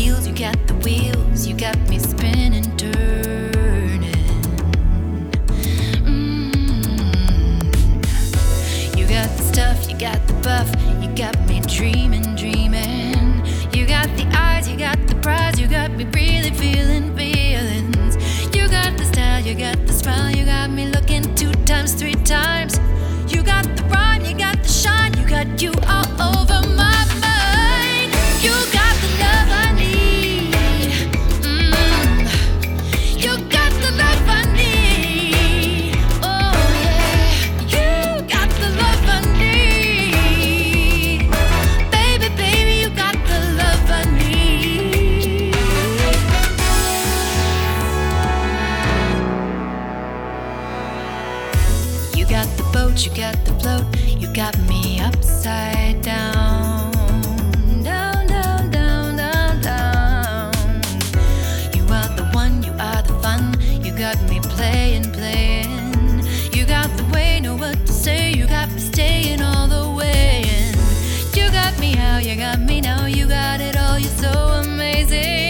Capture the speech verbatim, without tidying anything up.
feels, you got the wheels, you got me spinning, turning. Mm. You got the stuff, you got the buff, you got me dreaming, dreaming. You got the eyes, you got the prize, you got me really feeling feelings. You got the style, you got the smile, you got me looking two times, three times. You got the rhyme, you got the shine, you got you all over my mind. You got the love I need. Mm. You got the love I need. Oh yeah, you got the love I need. Baby, baby, you got the love I need. You got the boat, you got the float, you got me upside down. Down, down, down, down, down. You are the one, you are the fun, you got me playing, playing. You got the way, know what to say, you got me staying all the way in. You got me how, you got me now, you got it all, you're so amazing.